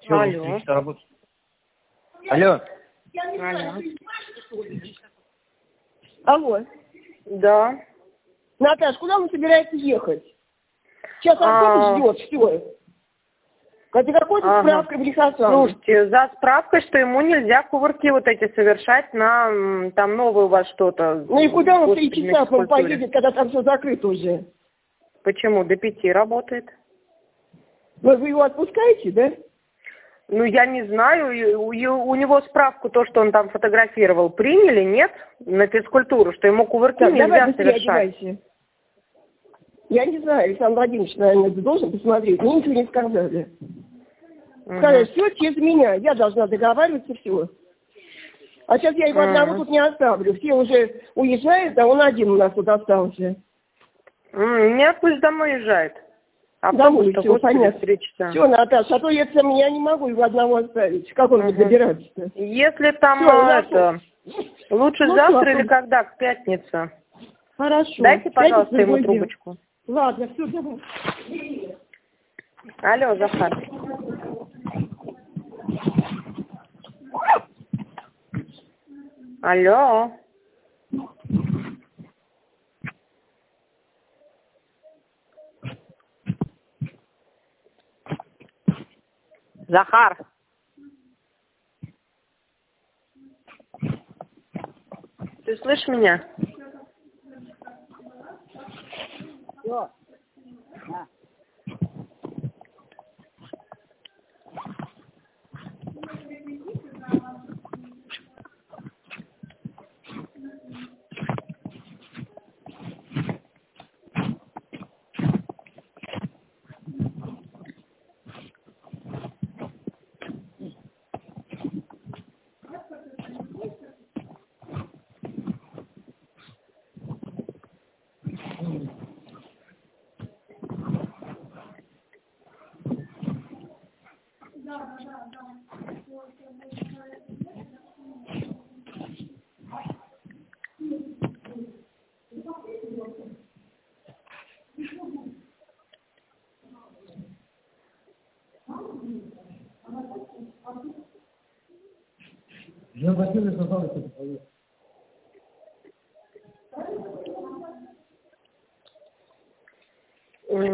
Че, вы Алло. работаете? Алло. Алло. Алло. Да. Наташ, куда вы собираетесь ехать? Сейчас автобус ждет, все. Это какой-то справка Брихасан. Слушайте, за справкой, что ему нельзя кувырки вот эти совершать на там новое у вас что-то. Ну и куда он в 3 Господи, часа на физкультуре. поедет, когда там все закрыто уже? Почему? До 5 работает. Вы его отпускаете, да? Ну, я не знаю, у него справку, то, что он там фотографировал, приняли, нет? На физкультуру, что ему кувырки Так, давай нельзя быстрее совершать. одевайся. Я не знаю, Александр Владимирович, наверное, должен посмотреть. Мне ничего не сказали. Сказали, все через меня, я должна договариваться, все. А сейчас я его одного тут не оставлю. Все уже уезжают, а он один у нас тут остался. Нет, пусть домой езжает. Домой, Автобус-то, все, господи, понятно. 3 часа. Все, Наташа, а то я не могу его одного оставить. Как он будет добираться-то? Если там Всё, лучше ну, завтра всё, или когда? К пятнице. Хорошо. Дайте, пожалуйста, Пятница, ему другой день. трубочку. Ладно, все, давай. Алло, Захар. Алло. Захар. Ты слышишь меня? Всё. Я Василий Сазаров.